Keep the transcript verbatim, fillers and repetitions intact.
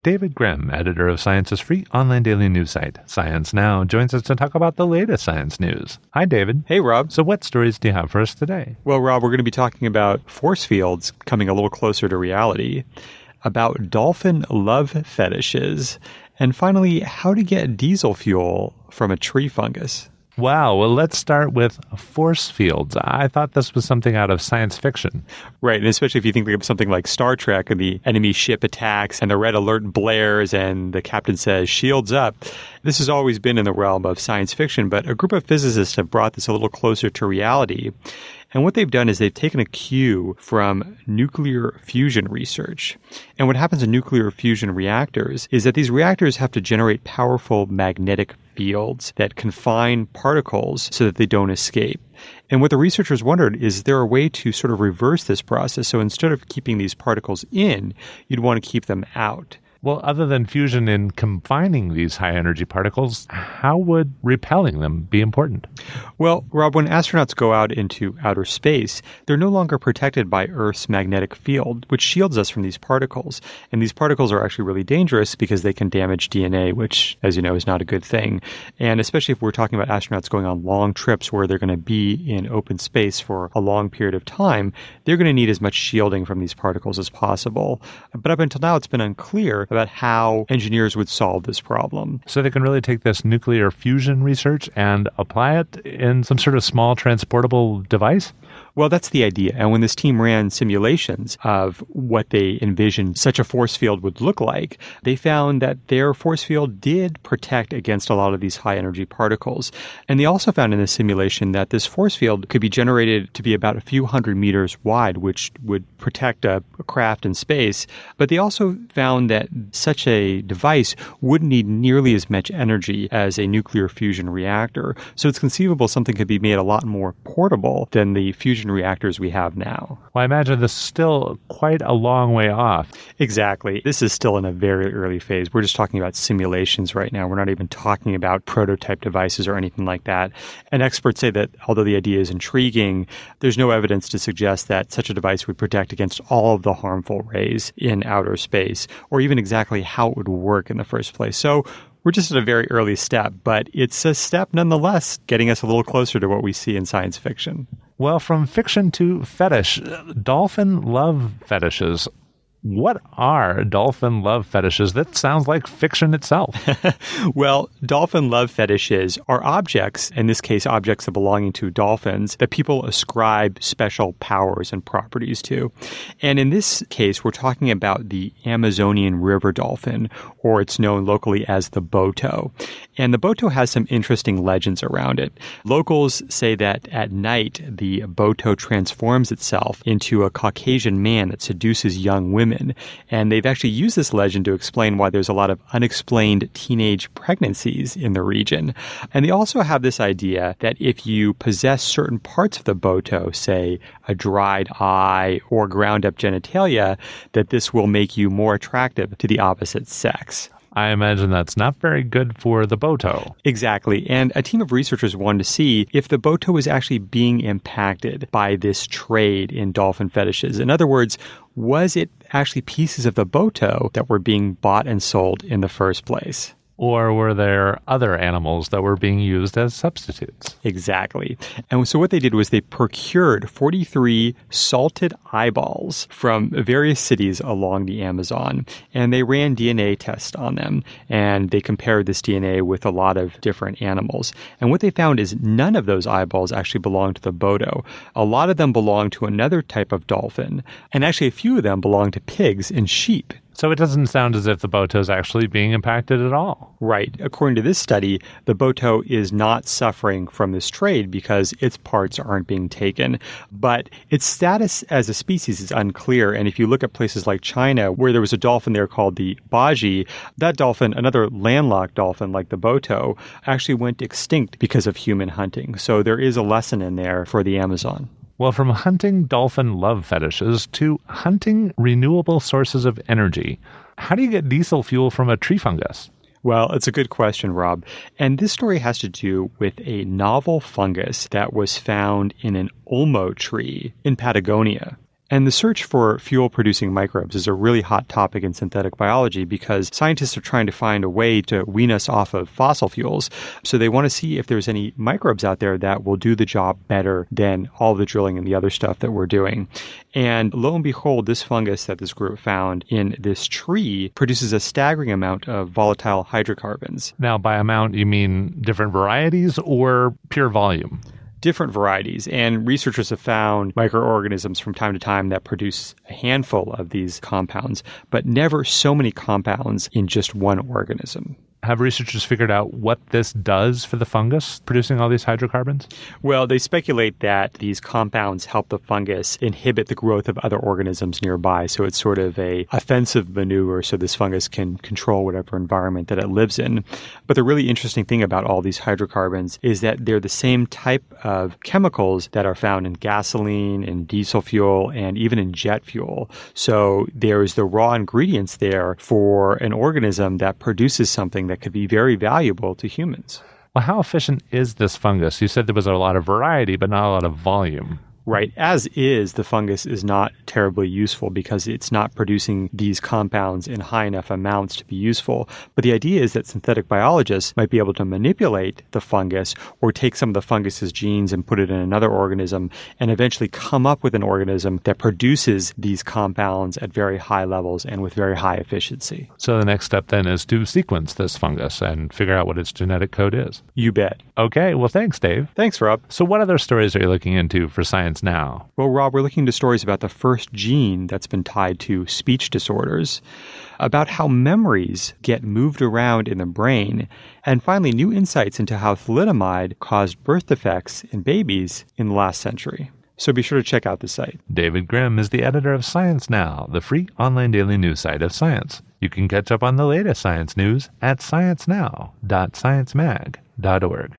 David Grimm, editor of Science's free online daily news site, Science Now, joins us to talk about the latest science news. Hi, David. Hey, Rob. So what stories do you have for us today? Well, Rob, we're going to be talking about force fields coming a little closer to reality, about dolphin love fetishes, and finally, how to get diesel fuel from a tree fungus. Wow, well, let's start with force fields. I thought this was something out of science fiction. Right, and especially if you think of something like Star Trek and the enemy ship attacks and the red alert blares and the captain says, shields up. This has always been in the realm of science fiction, but a group of physicists have brought this a little closer to reality. And what they've done is they've taken a cue from nuclear fusion research. And what happens in nuclear fusion reactors is that these reactors have to generate powerful magnetic fields that confine particles so that they don't escape. And what the researchers wondered is, is there a way to sort of reverse this process? So instead of keeping these particles in, you'd want to keep them out. Well, other than fusion in confining these high-energy particles, how would repelling them be important? Well, Rob, when astronauts go out into outer space, they're no longer protected by Earth's magnetic field, which shields us from these particles. And these particles are actually really dangerous because they can damage D N A, which, as you know, is not a good thing. And especially if we're talking about astronauts going on long trips where they're going to be in open space for a long period of time, they're going to need as much shielding from these particles as possible. But up until now, it's been unclear about how engineers would solve this problem. So they can really take this nuclear fusion research and apply it in some sort of small transportable device? Well, that's the idea. And when this team ran simulations of what they envisioned such a force field would look like, they found that their force field did protect against a lot of these high-energy particles. And they also found in the simulation that this force field could be generated to be about a few hundred meters wide, which would protect a, a craft in space. But they also found that such a device wouldn't need nearly as much energy as a nuclear fusion reactor. So it's conceivable something could be made a lot more portable than the fusion reactors we have now. Well, I imagine this is still quite a long way off. Exactly. This is still in a very early phase. We're just talking about simulations right now. We're not even talking about prototype devices or anything like that. And experts say that although the idea is intriguing, there's no evidence to suggest that such a device would protect against all of the harmful rays in outer space, or even exactly how it would work in the first place. So we're just at a very early step, but it's a step nonetheless, getting us a little closer to what we see in science fiction. Well, from fiction to fetish, dolphin love fetishes. What are dolphin love fetishes? That sounds like fiction itself. Well, dolphin love fetishes are objects, in this case, objects that belonging to dolphins, that people ascribe special powers and properties to. And in this case, we're talking about the Amazonian river dolphin, or it's known locally as the boto. And the boto has some interesting legends around it. Locals say that at night, the boto transforms itself into a Caucasian man that seduces young women. And they've actually used this legend to explain why there's a lot of unexplained teenage pregnancies in the region. And they also have this idea that if you possess certain parts of the boto, say a dried eye or ground up genitalia, that this will make you more attractive to the opposite sex. I imagine that's not very good for the boto. Exactly. And a team of researchers wanted to see if the boto was actually being impacted by this trade in dolphin fetishes. In other words, was it actually pieces of the boto that were being bought and sold in the first place? Or were there other animals that were being used as substitutes? Exactly. And so what they did was they procured forty-three salted eyeballs from various cities along the Amazon, and they ran D N A tests on them, and they compared this D N A with a lot of different animals. And what they found is none of those eyeballs actually belonged to the boto. A lot of them belonged to another type of dolphin, and actually a few of them belonged to pigs and sheep. So it doesn't sound as if the boto is actually being impacted at all. Right. According to this study, the boto is not suffering from this trade because its parts aren't being taken. But its status as a species is unclear. And if you look at places like China, where there was a dolphin there called the baji, that dolphin, another landlocked dolphin like the boto, actually went extinct because of human hunting. So there is a lesson in there for the Amazon. Well, from hunting dolphin love fetishes to hunting renewable sources of energy, how do you get diesel fuel from a tree fungus? Well, it's a good question, Rob. And this story has to do with a novel fungus that was found in an olmo tree in Patagonia. And the search for fuel-producing microbes is a really hot topic in synthetic biology because scientists are trying to find a way to wean us off of fossil fuels. So they want to see if there's any microbes out there that will do the job better than all the drilling and the other stuff that we're doing. And lo and behold, this fungus that this group found in this tree produces a staggering amount of volatile hydrocarbons. Now, by amount, you mean different varieties or pure volume? Different varieties, and researchers have found microorganisms from time to time that produce a handful of these compounds, but never so many compounds in just one organism. Have researchers figured out what this does for the fungus producing all these hydrocarbons? Well, they speculate that these compounds help the fungus inhibit the growth of other organisms nearby. So it's sort of a offensive maneuver so this fungus can control whatever environment that it lives in. But the really interesting thing about all these hydrocarbons is that they're the same type of chemicals that are found in gasoline, in diesel fuel, and even in jet fuel. So there's the raw ingredients there for an organism that produces something that could be very valuable to humans. Well, how efficient is this fungus? You said there was a lot of variety, but not a lot of volume. Right. As is, the fungus is not terribly useful because it's not producing these compounds in high enough amounts to be useful. But the idea is that synthetic biologists might be able to manipulate the fungus or take some of the fungus's genes and put it in another organism and eventually come up with an organism that produces these compounds at very high levels and with very high efficiency. So the next step then is to sequence this fungus and figure out what its genetic code is. You bet. Okay. Well, thanks, Dave. Thanks, Rob. So what other stories are you looking into for Science Now? Well, Rob, we're looking into stories about the first gene that's been tied to speech disorders, about how memories get moved around in the brain, and finally, new insights into how thalidomide caused birth defects in babies in the last century. So be sure to check out the site. David Grimm is the editor of Science Now, the free online daily news site of science. You can catch up on the latest science news at science now dot science mag dot org.